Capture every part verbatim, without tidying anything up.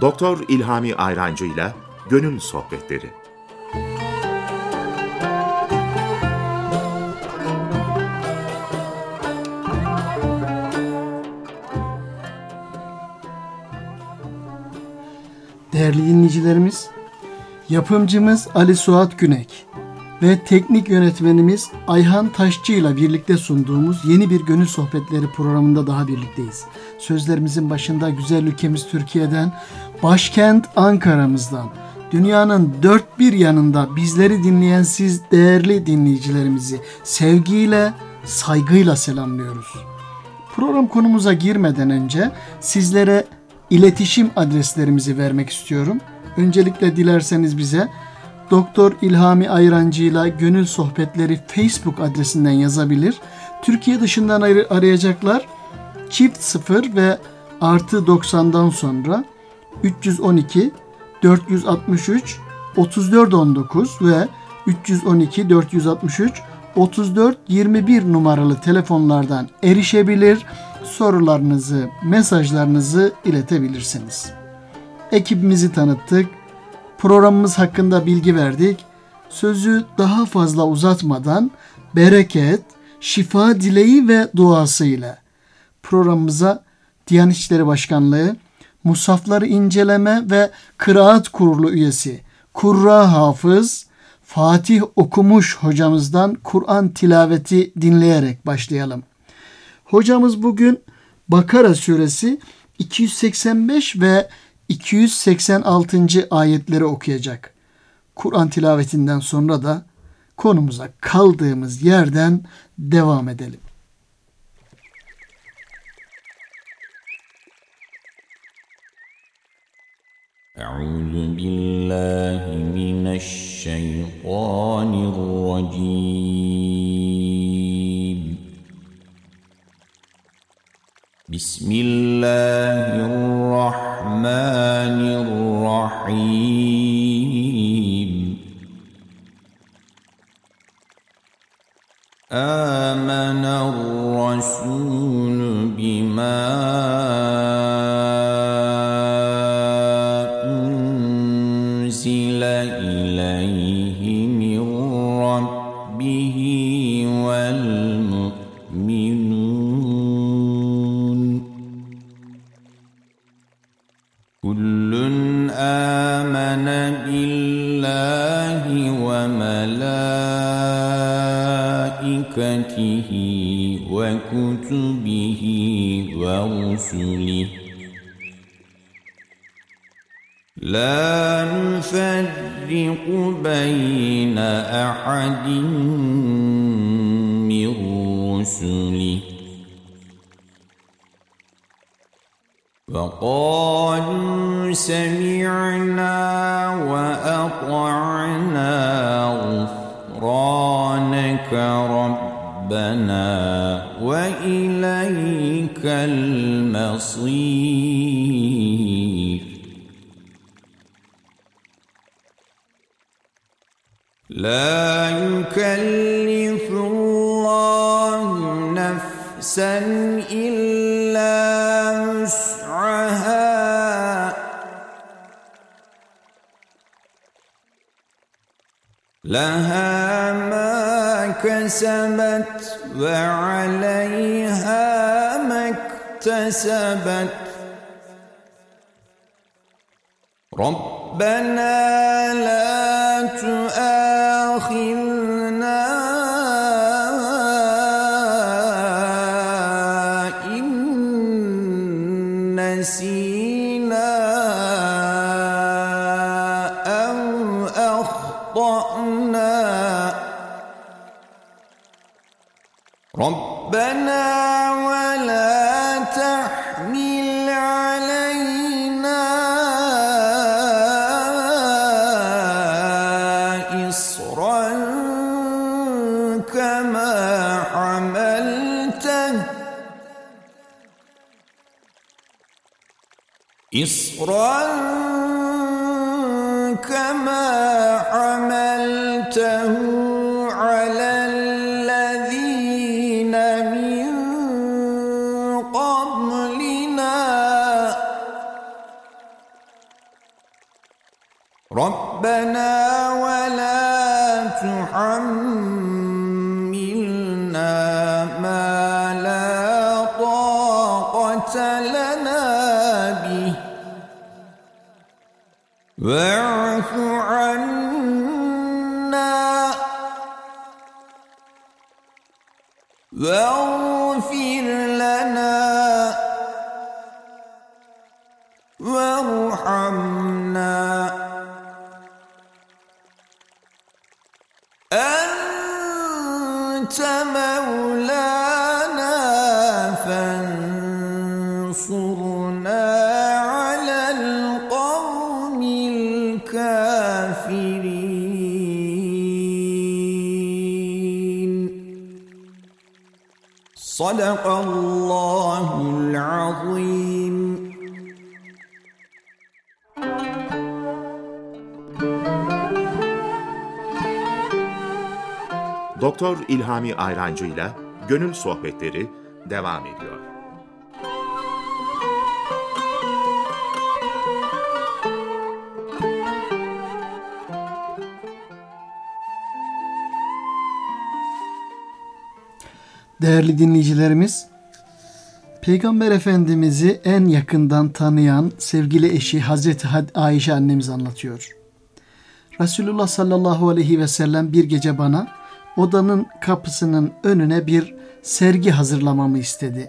Doktor İlhami Ayrancı ile Gönül Sohbetleri. Değerli dinleyicilerimiz, yapımcımız Ali Suat Günek ve teknik yönetmenimiz Ayhan Taşçı ile birlikte sunduğumuz yeni bir Gönül Sohbetleri programında daha birlikteyiz. Sözlerimizin başında güzel ülkemiz Türkiye'den, başkent Ankara'mızdan, dünyanın dört bir yanında bizleri dinleyen siz değerli dinleyicilerimizi sevgiyle, saygıyla selamlıyoruz. Program konumuza girmeden önce sizlere iletişim adreslerimizi vermek istiyorum. Öncelikle dilerseniz bize Doktor İlhami Ayrancı ile Gönül Sohbetleri Facebook adresinden yazabilir. Türkiye dışından arayacaklar çift sıfır ve artı doksandan sonra üç yüz on iki dört yüz altmış üç otuz dört on dokuz ve üç yüz on iki dört yüz altmış üç otuz dört yirmi bir numaralı telefonlardan erişebilir, sorularınızı, mesajlarınızı iletebilirsiniz. Ekibimizi tanıttık, programımız hakkında bilgi verdik. Sözü daha fazla uzatmadan bereket, şifa dileği ve duasıyla programımıza Diyanet İşleri Başkanlığı, Musafları İnceleme ve Kıraat Kurulu üyesi Kurra Hafız Fatih Okumuş hocamızdan Kur'an tilaveti dinleyerek başlayalım. Hocamız bugün Bakara suresi iki yüz seksen beş ve iki yüz seksen altıncı ayetleri okuyacak. Kur'an tilavetinden sonra da konumuza kaldığımız yerden devam edelim. Euzu billahi mineşşeytanirracim. Bismillahirrahmanirrahim. Âmener-rasûlü bimâ unzile ileyhi min rabbihi vel mu'minûn. Kullun âmene billahi ve melâiketihi ve kutubihi ve rusulihi la nuferriqu beyne ahadin min rusulihi وَقَالُوا سَمِعْنَا وَأَطَعْنَا غُفْرَانَكَ رَبَّنَا وَإِلَيْكَ الْمَصِيرُ. لَا يُكَلِّفُ اللَّهُ نَفْسًا إِلَّا وُسْعَهَا لَهَا مَا كَسَبَتْ وَعَلَيْهَا مَا اكْتَسَبَتْ رَبَّنَا لَا تُؤَاخِذْنَا إِن نَّسِينَا أَوْ أَخْطَأْنَا رَبَّنَا وَلَا تَحْمِلْ عَلَيْنَا إِصْرًا كَمَا حَمَلْتَهُ إِصْرًا كَمَا حَمَلْتَهُ عَلَى الَّذِينَ مِن قَبْلِنَا ربنا ولا تحملنا ما لا طاقة لنا به واعف عنا واغفر لنا وارحمنا أنت مولانا فانصرنا على القوم الكافرين. صدق الله العظيم. Doktor İlhami Ayrancı ile Gönül Sohbetleri devam ediyor. Değerli dinleyicilerimiz, Peygamber Efendimiz'i en yakından tanıyan sevgili eşi Hazreti Ayşe annemiz anlatıyor. Resulullah sallallahu aleyhi ve sellem bir gece bana odanın kapısının önüne bir sergi hazırlamamı istedi.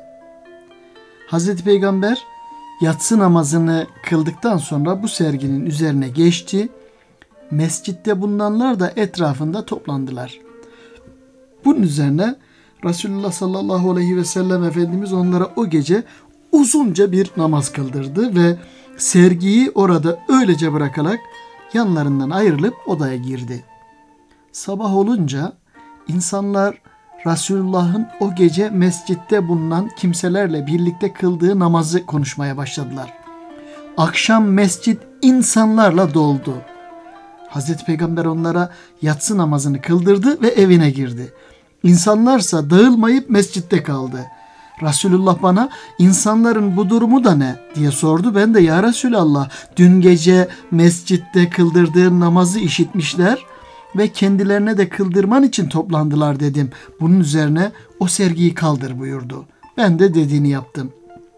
Hazreti Peygamber yatsı namazını kıldıktan sonra bu serginin üzerine geçti. Mescitte bulunanlar da etrafında toplandılar. Bunun üzerine Resulullah sallallahu aleyhi ve sellem Efendimiz onlara o gece uzunca bir namaz kıldırdı ve sergiyi orada öylece bırakarak yanlarından ayrılıp odaya girdi. Sabah olunca insanlar Resulullah'ın o gece mescitte bulunan kimselerle birlikte kıldığı namazı konuşmaya başladılar. Akşam mescit insanlarla doldu. Hazreti Peygamber onlara yatsı namazını kıldırdı ve evine girdi. İnsanlarsa dağılmayıp mescitte kaldı. Resulullah bana insanların bu durumu da ne diye sordu. Ben de ya Resulallah dün gece mescitte kıldırdığın namazı işitmişler ve kendilerine de kıldırman için toplandılar dedim. Bunun üzerine o sergiyi kaldır buyurdu. Ben de dediğini yaptım.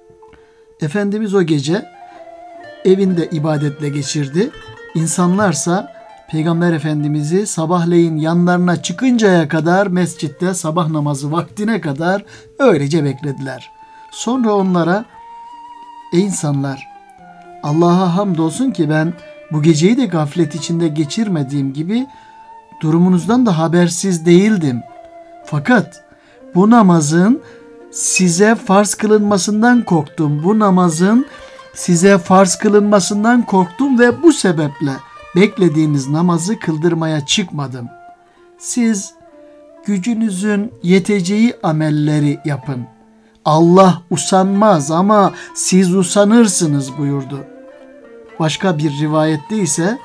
Efendimiz o gece evinde ibadetle geçirdi. İnsanlarsa Peygamber Efendimiz'i sabahleyin yanlarına çıkıncaya kadar mescitte sabah namazı vaktine kadar öylece beklediler. Sonra onlara ey insanlar Allah'a hamdolsun ki ben bu geceyi de gaflet içinde geçirmediğim gibi durumunuzdan da habersiz değildim. Fakat bu namazın size farz kılınmasından korktum. Bu namazın size farz kılınmasından korktum ve bu sebeple beklediğiniz namazı kıldırmaya çıkmadım. Siz gücünüzün yeteceği amelleri yapın. Allah usanmaz ama siz usanırsınız buyurdu. Başka bir rivayette ise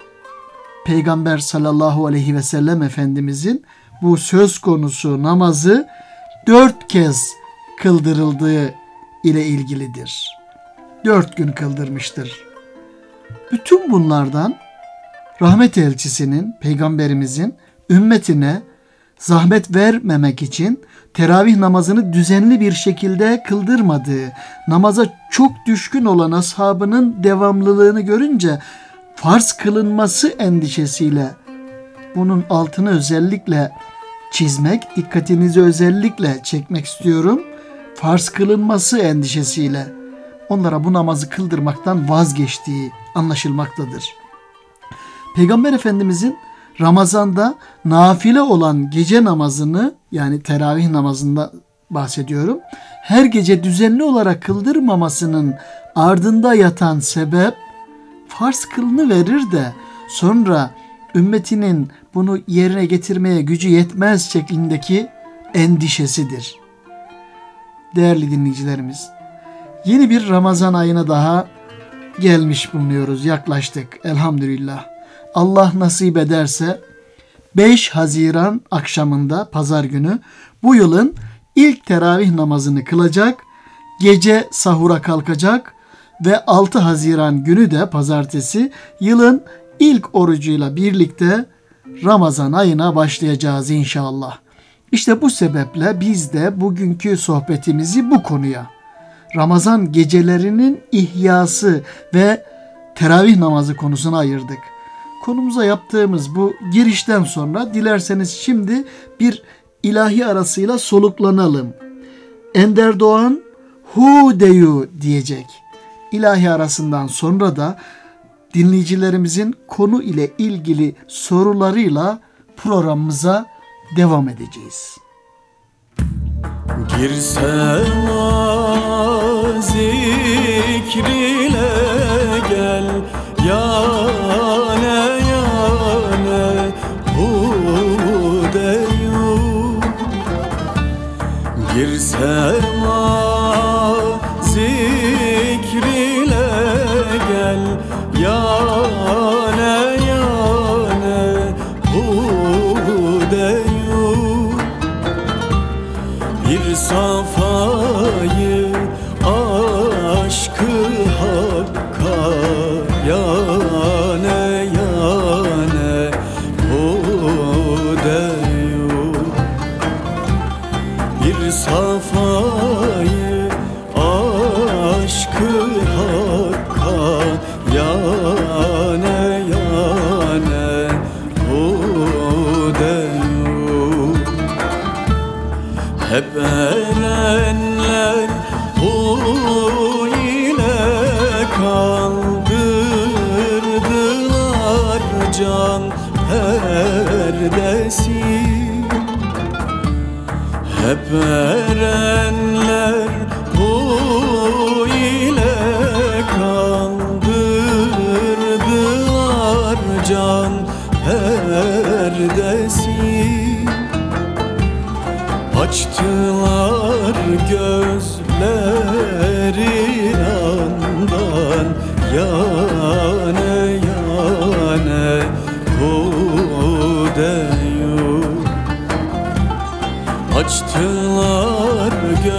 Peygamber sallallahu aleyhi ve sellem Efendimizin bu söz konusu namazı dört kez kıldırıldığı ile ilgilidir. Dört gün kıldırmıştır. Bütün bunlardan rahmet elçisinin, peygamberimizin ümmetine zahmet vermemek için teravih namazını düzenli bir şekilde kıldırmadığı, namaza çok düşkün olan ashabının devamlılığını görünce farz kılınması endişesiyle bunun altını özellikle çizmek, dikkatinizi özellikle çekmek istiyorum. Farz kılınması endişesiyle onlara bu namazı kıldırmaktan vazgeçtiği anlaşılmaktadır. Peygamber Efendimizin Ramazan'da nafile olan gece namazını, yani teravih namazında bahsediyorum, her gece düzenli olarak kıldırmamasının ardında yatan sebep farz kılını verir de sonra ümmetinin bunu yerine getirmeye gücü yetmez şeklindeki endişesidir. Değerli dinleyicilerimiz, yeni bir Ramazan ayına daha gelmiş bulunuyoruz, yaklaştık elhamdülillah. Allah nasip ederse beş Haziran akşamında pazar günü bu yılın ilk teravih namazını kılacak, gece sahura kalkacak ve altı Haziran günü de pazartesi yılın ilk orucuyla birlikte Ramazan ayına başlayacağız inşallah. İşte bu sebeple biz de bugünkü sohbetimizi bu konuya, Ramazan gecelerinin ihyası ve teravih namazı konusuna ayırdık. Konumuza yaptığımız bu girişten sonra dilerseniz şimdi bir ilahi arasıyla soluklanalım. Ender Doğan hu deyu diyecek. İlahi arasından sonra da dinleyicilerimizin konu ile ilgili sorularıyla programımıza devam edeceğiz. Girsem zikrile gel yane yane hu deyu. Girsem zikrile gel yane yane hu deyu. Bir safayı aşkı hakka yane yane hu deyu. Bir safayı aşkı hakka yane yane hu deyu. Hep erenler hu ile kaldırdılar can perdesi. Hep erenler hu ile kaldırdılar can perdesi. Açtılar gözleri andan yane yane hu deyu. Açtılar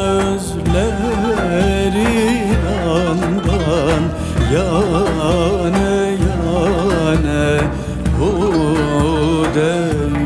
gözleri andan yane yane hu deyu.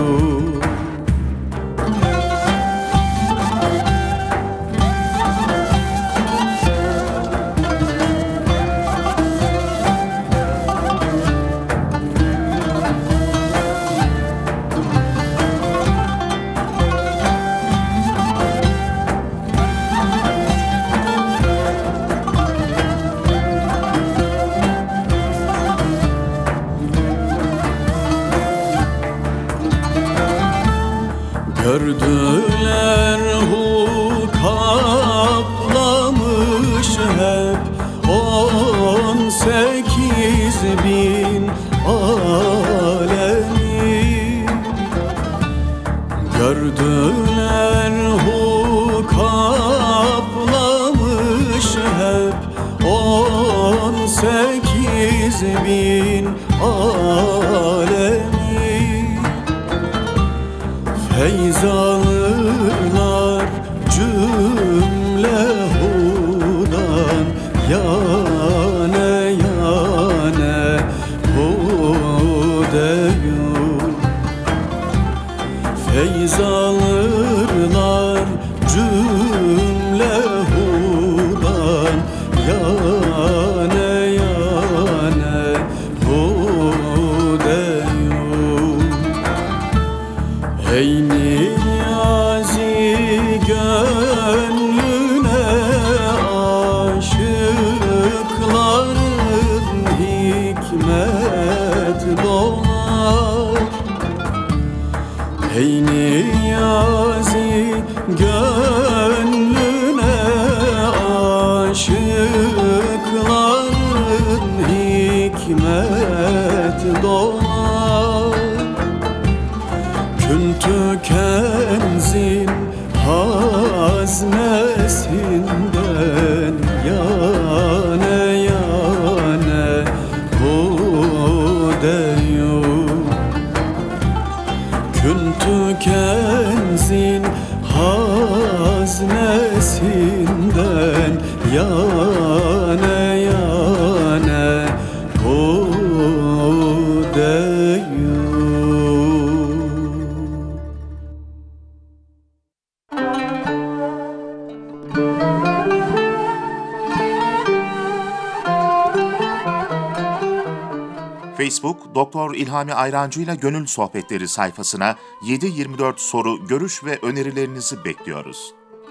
Gördüler hu kaplamış hep on sekiz bin alemi. Gördüler hu kaplamış hep on sekiz bin alemi. Feyz alırlar cümle hudan yane yane hu deyu. Feyz alırlar cümle hudan yane yane hu deyu. Ey niyazi gönlüne aşıkların hikmet dolar. Ey niyazi gönlüne aşıkların hikmet dolar. Küntü kenzin haznesinden yane yane hu deyu. Küntü kenzin haznesinden yane yane hu Psikolog Doktor İlhami Ayrancı ile Gönül Sohbetleri sayfasına yedi yirmi dört soru, görüş ve önerilerinizi bekliyoruz.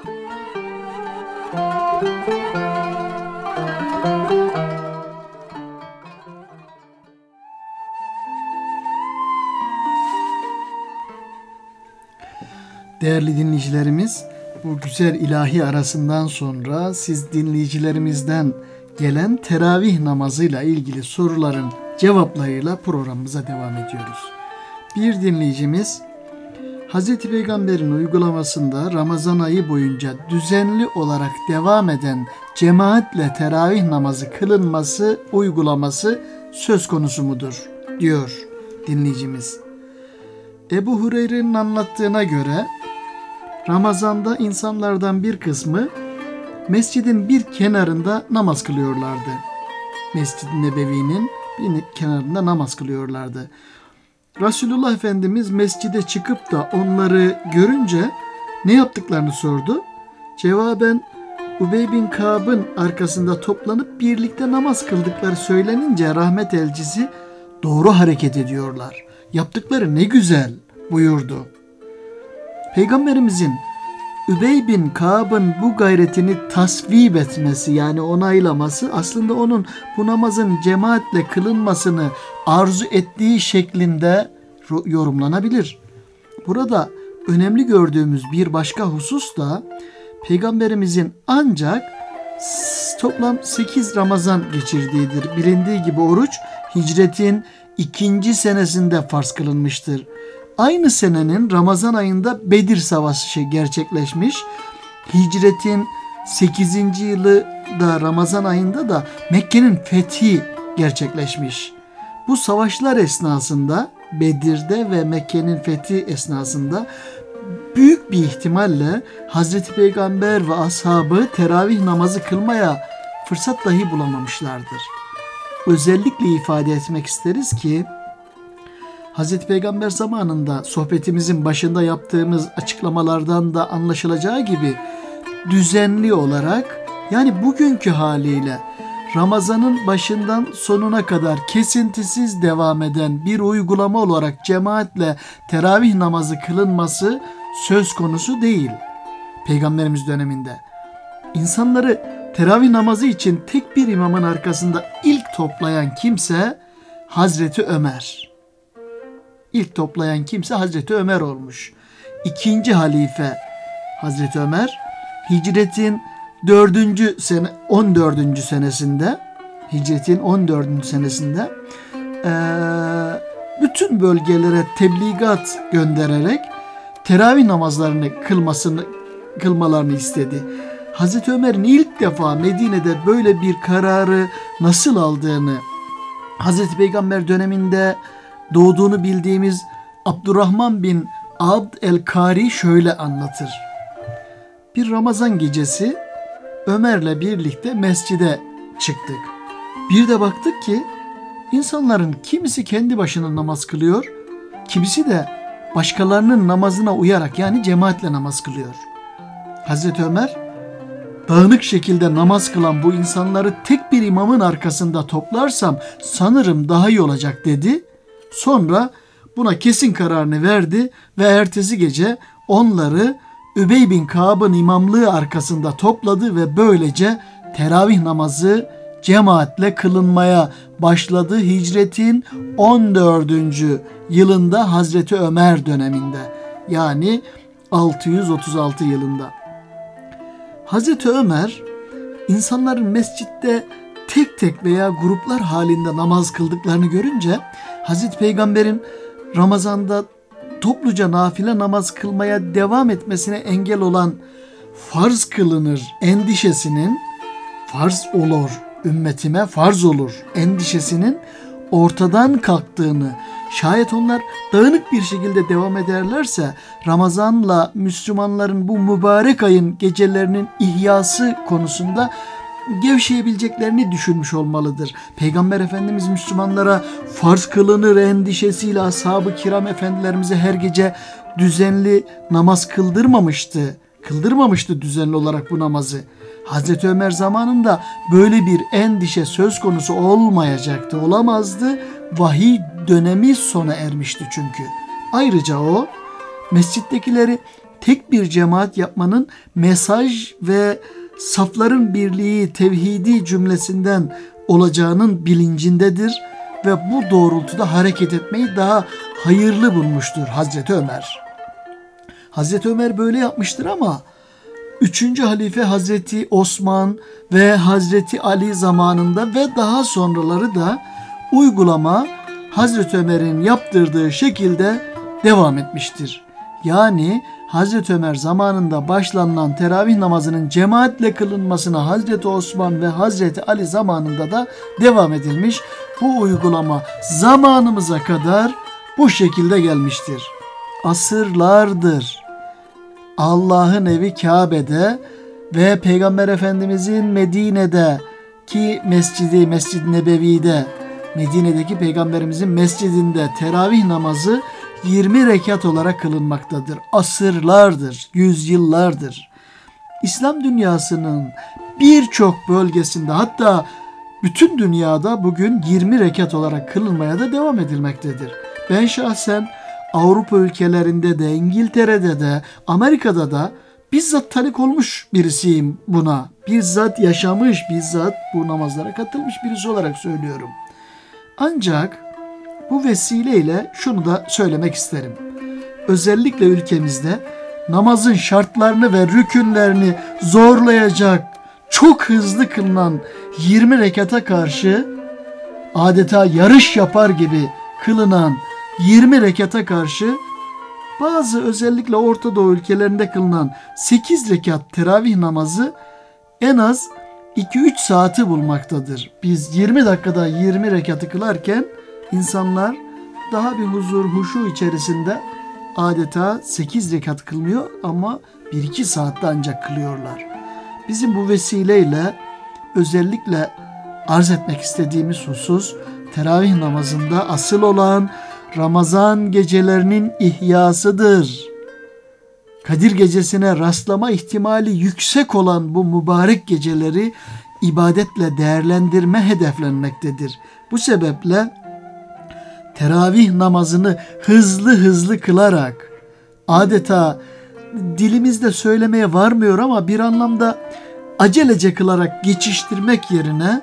Değerli dinleyicilerimiz, bu güzel ilahi arasından sonra siz dinleyicilerimizden gelen teravih namazıyla ilgili soruların cevaplarıyla programımıza devam ediyoruz. Bir dinleyicimiz, Hazreti Peygamber'in uygulamasında Ramazan ayı boyunca düzenli olarak devam eden cemaatle teravih namazı kılınması uygulaması söz konusu mudur, diyor dinleyicimiz. Ebu Hureyre'nin anlattığına göre Ramazan'da insanlardan bir kısmı mescidin bir kenarında namaz kılıyorlardı. Mescid-i Nebevi'nin bir kenarında namaz kılıyorlardı. Resulullah Efendimiz mescide çıkıp da onları görünce ne yaptıklarını sordu. Cevaben Ubey bin Kâb'ın arkasında toplanıp birlikte namaz kıldıkları söylenince rahmet elçisi doğru hareket ediyorlar. Yaptıkları ne güzel buyurdu. Peygamberimizin Übey bin Kâb'ın bu gayretini tasvip etmesi, yani onaylaması, aslında onun bu namazın cemaatle kılınmasını arzu ettiği şeklinde yorumlanabilir. Burada önemli gördüğümüz bir başka husus da Peygamberimizin ancak toplam sekiz Ramazan geçirdiğidir. Bilindiği gibi oruç hicretin ikinci senesinde farz kılınmıştır. Aynı senenin Ramazan ayında Bedir Savaşı gerçekleşmiş. Hicretin sekizinci yılı da Ramazan ayında da Mekke'nin fethi gerçekleşmiş. Bu savaşlar esnasında, Bedir'de ve Mekke'nin fethi esnasında büyük bir ihtimalle Hazreti Peygamber ve ashabı teravih namazı kılmaya fırsat dahi bulamamışlardır. Özellikle ifade etmek isteriz ki Hazreti Peygamber zamanında sohbetimizin başında yaptığımız açıklamalardan da anlaşılacağı gibi düzenli olarak, yani bugünkü haliyle Ramazan'ın başından sonuna kadar kesintisiz devam eden bir uygulama olarak cemaatle teravih namazı kılınması söz konusu değil Peygamberimiz döneminde. İnsanları teravih namazı için tek bir imamın arkasında ilk toplayan kimse Hazreti Ömer. İlk toplayan kimse Hazreti Ömer olmuş. İkinci halife Hazreti Ömer, hicretin dördüncü sene, on dördüncü senesinde, hicretin on dördüncü senesinde ee, bütün bölgelere tebligat göndererek teravih namazlarını kılmasını kılmalarını istedi. Hazreti Ömer'in ilk defa Medine'de böyle bir kararı nasıl aldığını, Hazreti Peygamber döneminde doğduğunu bildiğimiz Abdurrahman bin Abd el-Kari şöyle anlatır. Bir Ramazan gecesi Ömer'le birlikte mescide çıktık. Bir de baktık ki insanların kimisi kendi başına namaz kılıyor, kimisi de başkalarının namazına uyarak, yani cemaatle namaz kılıyor. Hazreti Ömer, dağınık şekilde namaz kılan bu insanları tek bir imamın arkasında toplarsam sanırım daha iyi olacak dedi. Sonra buna kesin kararını verdi ve ertesi gece onları Übey bin Kâb'ın imamlığı arkasında topladı ve böylece teravih namazı cemaatle kılınmaya başladı hicretin on dördüncü yılında Hazreti Ömer döneminde, yani altı yüz otuz altı yılında. Hazreti Ömer insanların mescitte tek tek veya gruplar halinde namaz kıldıklarını görünce Hazreti Peygamber'in Ramazan'da topluca nafile namaz kılmaya devam etmesine engel olan farz kılınır endişesinin, farz olur, ümmetime farz olur endişesinin ortadan kalktığını, şayet onlar dağınık bir şekilde devam ederlerse Ramazan'la Müslümanların bu mübarek ayın gecelerinin ihyası konusunda gevşeyebileceklerini düşünmüş olmalıdır. Peygamber Efendimiz Müslümanlara farz kılınır endişesiyle ashab-ı kiram efendilerimize her gece düzenli namaz kıldırmamıştı. Kıldırmamıştı düzenli olarak bu namazı. Hazreti Ömer zamanında böyle bir endişe söz konusu olmayacaktı, olamazdı. Vahiy dönemi sona ermişti çünkü. Ayrıca o mescittekileri tek bir cemaat yapmanın mesaj ve safların birliği, tevhidi cümlesinden olacağının bilincindedir ve bu doğrultuda hareket etmeyi daha hayırlı bulmuştur Hazreti Ömer. Hazreti Ömer böyle yapmıştır ama üçüncü halife Hazreti Osman ve Hazreti Ali zamanında ve daha sonraları da uygulama Hazreti Ömer'in yaptırdığı şekilde devam etmiştir. Yani Hazreti Ömer zamanında başlanılan teravih namazının cemaatle kılınmasına Hazreti Osman ve Hazreti Ali zamanında da devam edilmiş. Bu uygulama zamanımıza kadar bu şekilde gelmiştir. Asırlardır Allah'ın evi Kabe'de ve Peygamber Efendimizin Medine'de ki mescidi Mescid-i Nebevi'de, Medine'deki Peygamberimizin mescidinde teravih namazı yirmi rekat olarak kılınmaktadır. Asırlardır, yüzyıllardır. İslam dünyasının birçok bölgesinde, hatta bütün dünyada bugün yirmi rekat olarak kılınmaya da devam edilmektedir. Ben şahsen Avrupa ülkelerinde de, İngiltere'de de, Amerika'da da bizzat tanık olmuş birisiyim buna. Bizzat yaşamış, bizzat bu namazlara katılmış birisi olarak söylüyorum. Ancak bu vesileyle şunu da söylemek isterim. Özellikle ülkemizde namazın şartlarını ve rükünlerini zorlayacak, çok hızlı kılınan yirmi rekata karşı adeta yarış yapar gibi kılınan yirmi rekata karşı bazı özellikle Orta Doğu ülkelerinde kılınan sekiz rekat teravih namazı en az iki üç saati bulmaktadır. Biz yirmi dakikada yirmi rekatı kılarken insanlar daha bir huzur, huşu içerisinde adeta sekiz rekat kılmıyor ama bir iki saatte ancak kılıyorlar. Bizim bu vesileyle özellikle arz etmek istediğimiz husus, teravih namazında asıl olan Ramazan gecelerinin ihyasıdır. Kadir gecesine rastlama ihtimali yüksek olan bu mübarek geceleri ibadetle değerlendirme hedeflenmektedir. Bu sebeple teravih namazını hızlı hızlı kılarak, adeta dilimizde söylemeye varmıyor ama bir anlamda acelece kılarak geçiştirmek yerine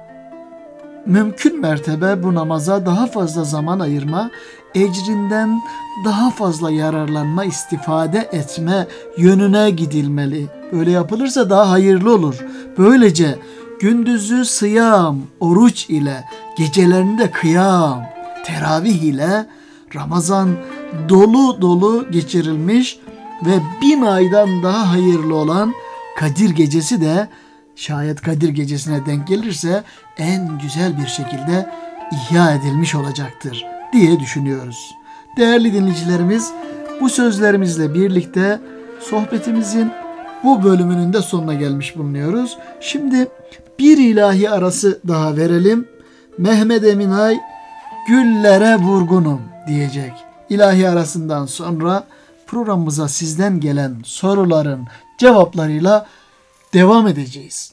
mümkün mertebe bu namaza daha fazla zaman ayırma, ecrinden daha fazla yararlanma, istifade etme yönüne gidilmeli. Böyle yapılırsa daha hayırlı olur. Böylece gündüzü sıyam, oruç ile, gecelerini de kıyam, teravih ile Ramazan dolu dolu geçirilmiş ve bin aydan daha hayırlı olan Kadir Gecesi de şayet Kadir Gecesi'ne denk gelirse en güzel bir şekilde ihya edilmiş olacaktır diye düşünüyoruz. Değerli dinleyicilerimiz, bu sözlerimizle birlikte sohbetimizin bu bölümünün de sonuna gelmiş bulunuyoruz. Şimdi bir ilahi arası daha verelim. Mehmet Eminay güllere vurgunum diyecek. İlahi arasından sonra programımıza sizden gelen soruların cevaplarıyla devam edeceğiz.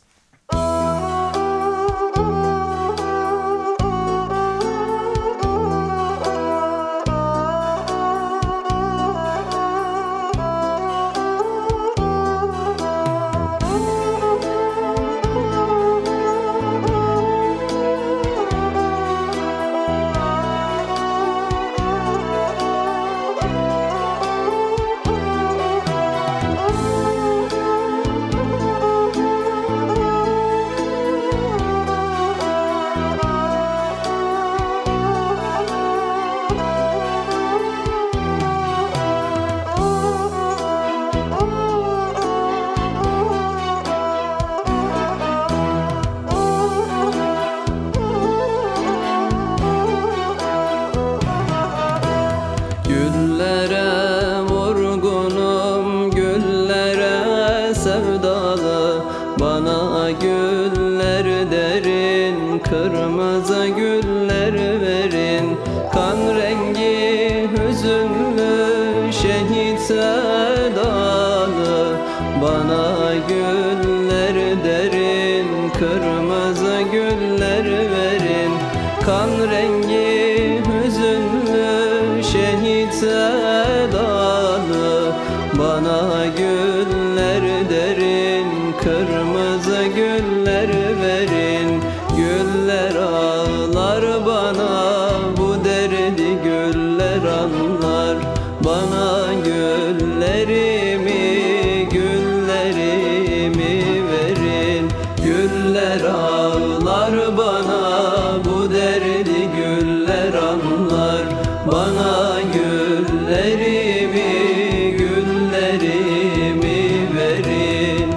sedalı, bana güller derin, kırmızı güller verin. Güller ağlar bana, bu derdi güller anlar. Bana güllerimi, güllerimi verin. Güller ağlar bana, bu derdi güller anlar. Bana güllerimi, güllerimi verin.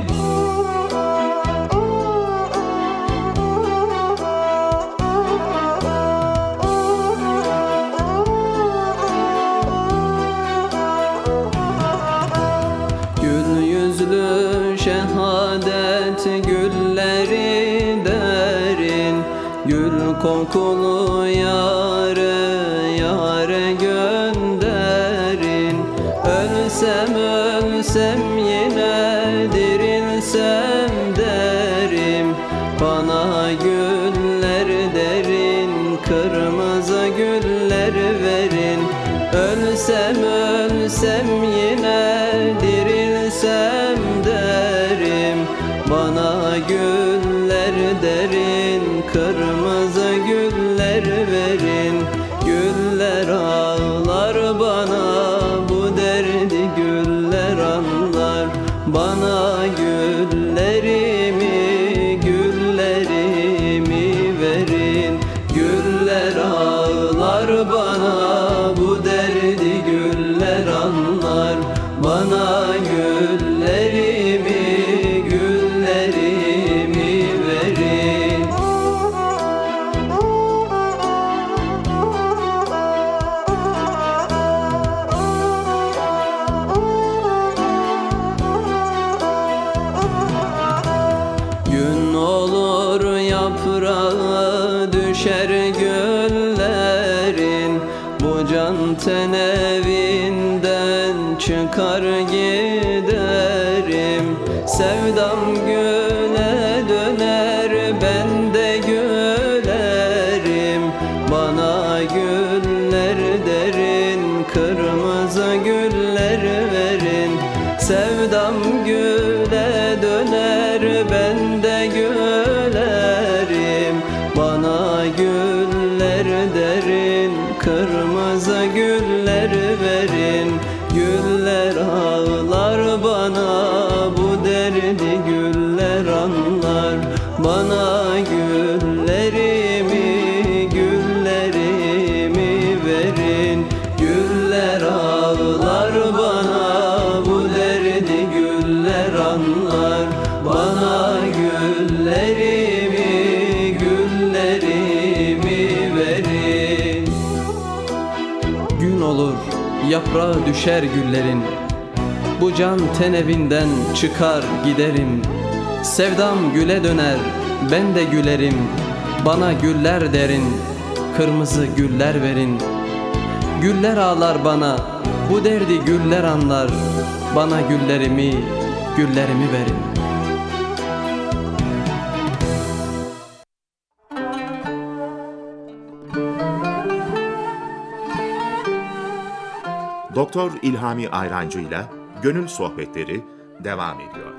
Gül yüzlü şehadet gülleri derin, gül kokulu yâre, yâre gönderin. Ölsem ölsem yine dirilsem derim. Bana güller derin, kırmızı güller verin. Ölsem ölsem yine dirilsem derim. Bana güller derin, kırmızı güller verin. Güller ağlar bana, bu derdi güller anlar. Bana güllerimi, güllerimi verin. Güller ağlar bana, bu derdi güller anlar. Bana güllerimi, güllerimi verin. Gün olur yaprağı düşer güllerin, bu can tenevinden çıkar giderim. Sevdam güle döner, ben de gülerim. Bana güller derin, kırmızı güller verin. Sevdam güle döner, ben de gülerim. Bana güller derin, kırmızı güller verin. Güller ağlar bana, bu derdi güller anlar. Bana güllerimi, güllerimi verin. Güller ağlar bana, bu derdi güller anlar. Bana güllerimi, güllerimi verin. Gün olur yaprağı düşer güllerin, bu can tenevinden çıkar giderim. Sevdam güle döner, ben de gülerim. Bana güller derin, kırmızı güller verin. Güller ağlar bana, bu derdi güller anlar. Bana güllerimi, güllerimi verin. Doktor İlhami Ayrancı ile Gönül Sohbetleri devam ediyor.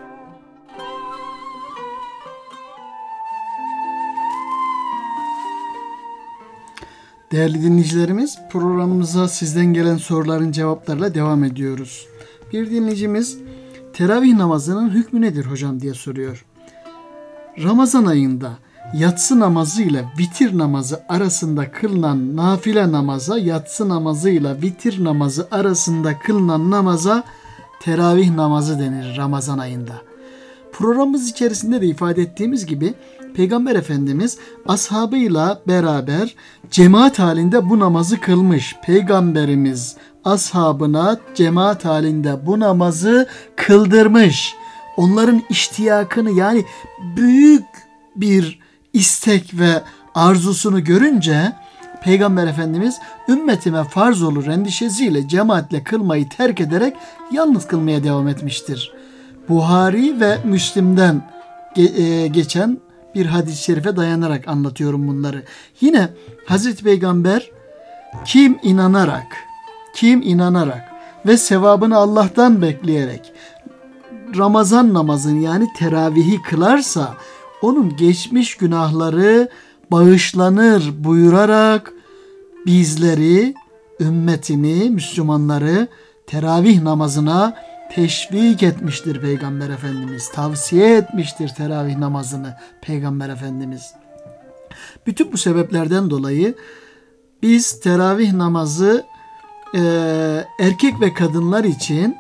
Değerli dinleyicilerimiz, programımıza sizden gelen soruların cevaplarıyla devam ediyoruz. Bir dinleyicimiz, teravih namazının hükmü nedir hocam diye soruyor. Ramazan ayında yatsı namazı ile vitir namazı arasında kılınan nafile namaza, yatsı namazı ile vitir namazı arasında kılınan namaza teravih namazı denir Ramazan ayında. Programımız içerisinde de ifade ettiğimiz gibi Peygamber Efendimiz ashabıyla beraber cemaat halinde bu namazı kılmış. Peygamberimiz ashabına cemaat halinde bu namazı kıldırmış. Onların iştiyakını, yani büyük bir istek ve arzusunu görünce Peygamber Efendimiz ümmetime farz olur endişesiyle cemaatle kılmayı terk ederek yalnız kılmaya devam etmiştir. Buhari ve Müslim'den ge- e, geçen bir hadis-i şerife dayanarak anlatıyorum bunları. Yine Hazreti Peygamber kim inanarak, Kim inanarak ve sevabını Allah'tan bekleyerek Ramazan namazını yani teravihi kılarsa onun geçmiş günahları bağışlanır buyurarak bizleri, ümmetini, Müslümanları teravih namazına teşvik etmiştir Peygamber Efendimiz. Tavsiye etmiştir teravih namazını Peygamber Efendimiz. Bütün bu sebeplerden dolayı biz teravih namazı e, erkek ve kadınlar için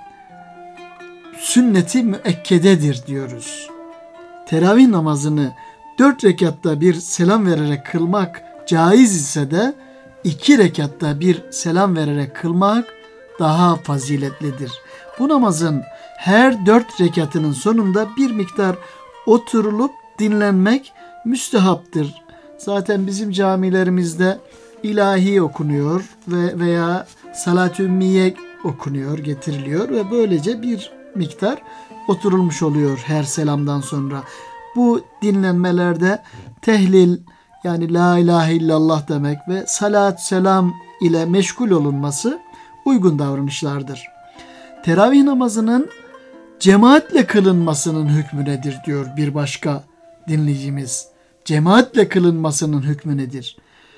sünnet-i müekkededir diyoruz. Teravih namazını dört rekatta bir selam vererek kılmak caiz ise de iki rekatta bir selam vererek kılmak daha faziletlidir. Bu namazın her dört rekatının sonunda bir miktar oturulup dinlenmek müstehaptır. Zaten bizim camilerimizde ilahi okunuyor ve veya salat-ı ümmiye okunuyor, getiriliyor ve böylece bir miktar oturulmuş oluyor her selamdan sonra. Bu dinlenmelerde tehlil yani la ilahe illallah demek ve salat selam ile meşgul olunması uygun davranışlardır. Teravih namazının cemaatle kılınmasının hükmü nedir diyor bir başka dinleyicimiz. Cemaatle kılınmasının hükmü nedir?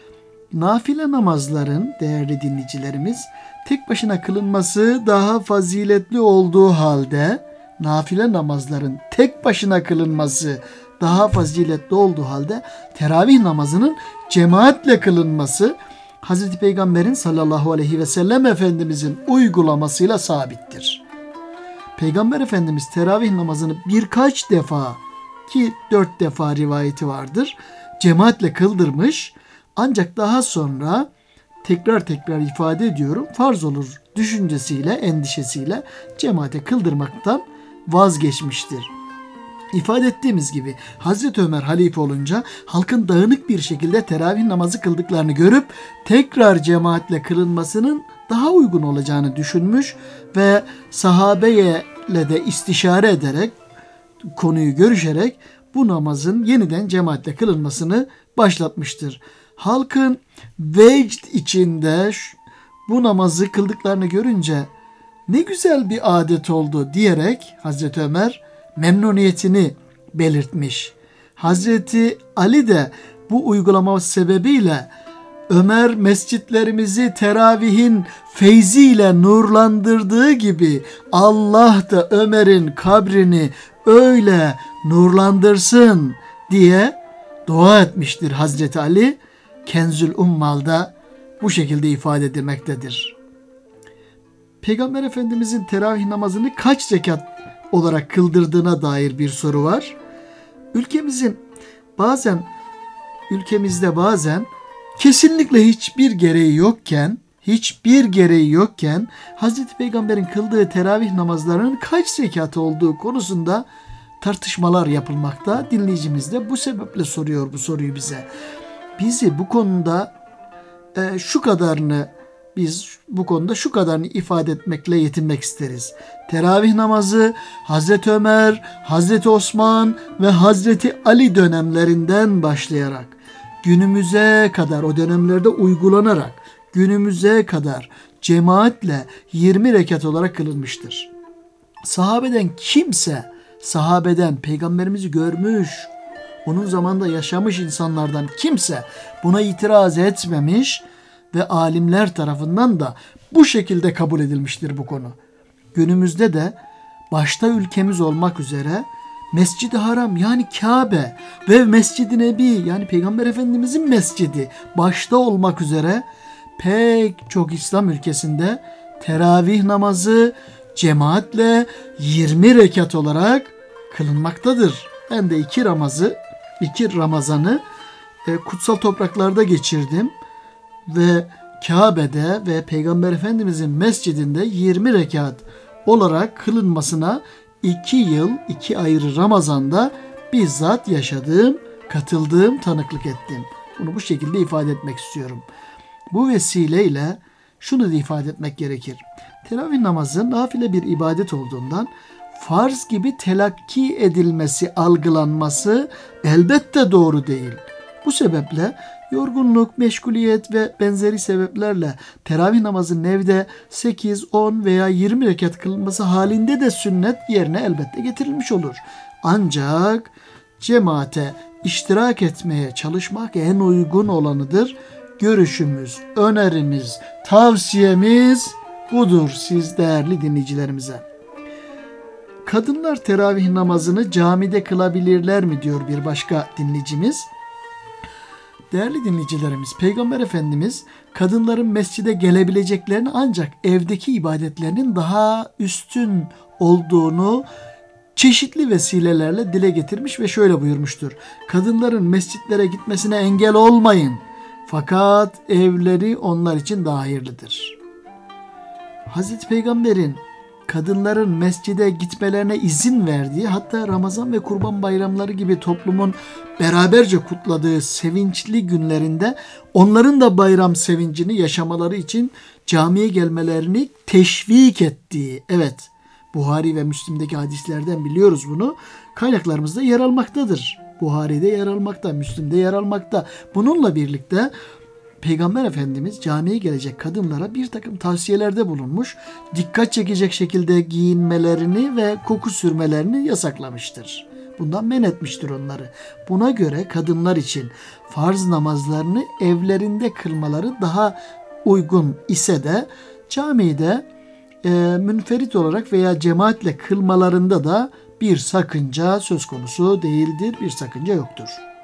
Nafile namazların değerli dinleyicilerimiz tek başına kılınması daha faziletli olduğu halde nafile namazların tek başına kılınması daha faziletli olduğu halde teravih namazının cemaatle kılınması Hazreti Peygamber'in sallallahu aleyhi ve sellem Efendimizin uygulamasıyla sabittir. Peygamber Efendimiz teravih namazını birkaç defa ki dört defa rivayeti vardır cemaatle kıldırmış ancak daha sonra tekrar tekrar ifade ediyorum farz olur düşüncesiyle endişesiyle cemaate kıldırmaktan vazgeçmiştir. İfade ettiğimiz gibi Hazreti Ömer halife olunca halkın dağınık bir şekilde teravih namazı kıldıklarını görüp tekrar cemaatle kılınmasının daha uygun olacağını düşünmüş ve sahabeyle de istişare ederek konuyu görüşerek bu namazın yeniden cemaatle kılınmasını başlatmıştır. Halkın vecd içinde bu namazı kıldıklarını görünce ne güzel bir adet oldu diyerek Hazreti Ömer memnuniyetini belirtmiş. Hazreti Ali de bu uygulama sebebiyle Ömer mescitlerimizi teravihin feyziyle nurlandırdığı gibi Allah da Ömer'in kabrini öyle nurlandırsın diye dua etmiştir Hazreti Ali. Kenzül Ummal'da bu şekilde ifade edilmektedir. Peygamber Efendimizin teravih namazını kaç rekat olarak kıldırdığına dair bir soru var. Ülkemizin bazen ülkemizde bazen kesinlikle hiçbir gereği yokken, hiçbir gereği yokken Hazreti Peygamber'in kıldığı teravih namazlarının kaç rekat olduğu konusunda tartışmalar yapılmakta. Dinleyicimiz de bu sebeple soruyor bu soruyu bize. Bizi bu konuda e, şu kadarını biz bu konuda şu kadarını ifade etmekle yetinmek isteriz. Teravih namazı Hazreti Ömer, Hazreti Osman ve Hazreti Ali dönemlerinden başlayarak günümüze kadar o dönemlerde uygulanarak günümüze kadar cemaatle yirmi rekat olarak kılınmıştır. Sahabeden kimse sahabeden peygamberimizi görmüş, onun zamanında yaşamış insanlardan kimse buna itiraz etmemiş ve alimler tarafından da bu şekilde kabul edilmiştir bu konu. Günümüzde de başta ülkemiz olmak üzere Mescid-i Haram yani Kabe ve Mescid-i Nebi yani Peygamber Efendimizin mescidi başta olmak üzere pek çok İslam ülkesinde teravih namazı cemaatle yirmi rekat olarak kılınmaktadır. Ben de iki Ramazı, iki Ramazan'ı e, kutsal topraklarda geçirdim ve Kabe'de ve Peygamber Efendimizin mescidinde yirmi rekat olarak kılınmasına iki yıl, iki ayrı Ramazan'da bizzat yaşadığım, katıldığım, tanıklık ettim. Bunu bu şekilde ifade etmek istiyorum. Bu vesileyle şunu da ifade etmek gerekir. Teravih namazı nafile bir ibadet olduğundan farz gibi telakki edilmesi, algılanması elbette doğru değil. Bu sebeple Yorgunluk, meşguliyet ve benzeri sebeplerle teravih namazının evde sekiz, on veya yirmi rekat kılınması halinde de sünnet yerine elbette getirilmiş olur. Ancak cemaate iştirak etmeye çalışmak en uygun olanıdır. Görüşümüz, önerimiz, tavsiyemiz budur siz değerli dinleyicilerimize. Kadınlar teravih namazını camide kılabilirler mi diyor bir başka dinleyicimiz. Değerli dinleyicilerimiz, Peygamber Efendimiz kadınların mescide gelebileceklerini ancak evdeki ibadetlerinin daha üstün olduğunu çeşitli vesilelerle dile getirmiş ve şöyle buyurmuştur. Kadınların mescitlere gitmesine engel olmayın. Fakat evleri onlar için daha hayırlıdır. Hazreti Peygamber'in kadınların mescide gitmelerine izin verdiği, hatta Ramazan ve Kurban bayramları gibi toplumun beraberce kutladığı sevinçli günlerinde onların da bayram sevincini yaşamaları için camiye gelmelerini teşvik ettiği, evet, Buhari ve Müslim'deki hadislerden biliyoruz bunu, kaynaklarımızda yer almaktadır. Buhari'de yer almakta, Müslim'de yer almakta. Bununla birlikte Peygamber Efendimiz camiye gelecek kadınlara bir takım tavsiyelerde bulunmuş, dikkat çekecek şekilde giyinmelerini ve koku sürmelerini yasaklamıştır. Bundan men etmiştir onları. Buna göre kadınlar için farz namazlarını evlerinde kılmaları daha uygun ise de camide e, münferit olarak veya cemaatle kılmalarında da bir sakınca söz konusu değildir, bir sakınca yoktur.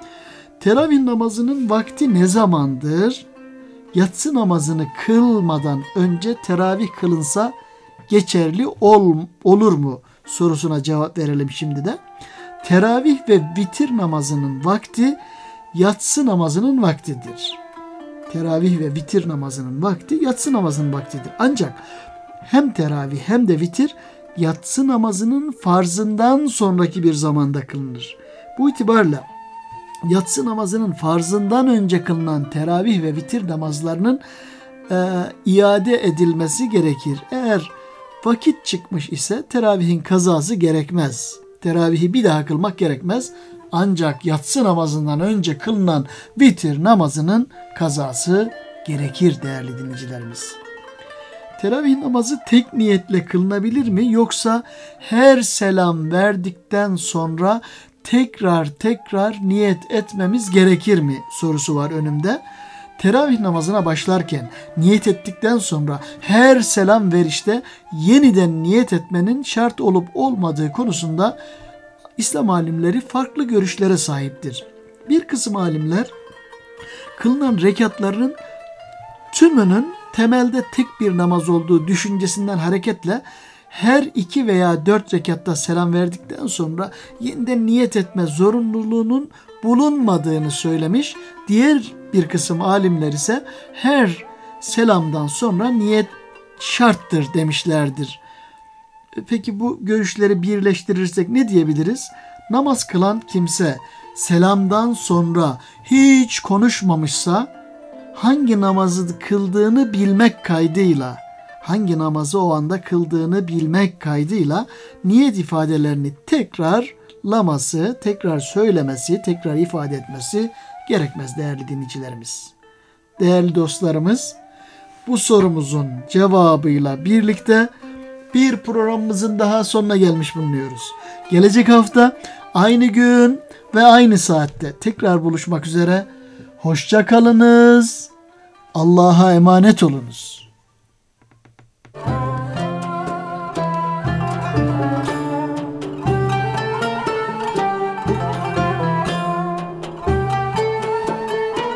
Teravih namazının vakti ne zamandır? Yatsı namazını kılmadan önce teravih kılınsa geçerli ol, olur mu sorusuna cevap verelim şimdi de. Teravih ve vitir namazının vakti yatsı namazının vaktidir. Teravih ve vitir namazının vakti yatsı namazının vaktidir. Ancak hem teravih hem de vitir yatsı namazının farzından sonraki bir zamanda kılınır. Bu itibarla yatsı namazının farzından önce kılınan teravih ve vitir namazlarının e, iade edilmesi gerekir. Eğer vakit çıkmış ise teravihin kazası gerekmez. Teravihi bir daha kılmak gerekmez. Ancak yatsı namazından önce kılınan vitir namazının kazası gerekir değerli dinleyicilerimiz. Teravih namazı tek niyetle kılınabilir mi? Yoksa her selam verdikten sonra tekrar tekrar niyet etmemiz gerekir mi sorusu var önümde. Teravih namazına başlarken niyet ettikten sonra her selam verişte yeniden niyet etmenin şart olup olmadığı konusunda İslam alimleri farklı görüşlere sahiptir. Bir kısım alimler kılınan rekatların tümünün temelde tek bir namaz olduğu düşüncesinden hareketle her iki veya dört rekatta selam verdikten sonra yeniden niyet etme zorunluluğunun bulunmadığını söylemiş. Diğer bir kısım alimler ise her selamdan sonra niyet şarttır demişlerdir. Peki bu görüşleri birleştirirsek ne diyebiliriz? Namaz kılan kimse selamdan sonra hiç konuşmamışsa hangi namazı kıldığını bilmek kaydıyla, hangi namazı o anda kıldığını bilmek kaydıyla niyet ifadelerini tekrarlaması, tekrar söylemesi, tekrar ifade etmesi gerekmez değerli dinleyicilerimiz. Değerli dostlarımız, bu sorumuzun cevabıyla birlikte bir programımızın daha sonuna gelmiş bulunuyoruz. Gelecek hafta aynı gün ve aynı saatte tekrar buluşmak üzere. Hoşça kalınız. Allah'a emanet olunuz.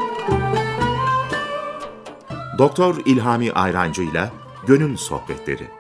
Doktor İlhami Ayrancı'yla Gönül Sohbetleri.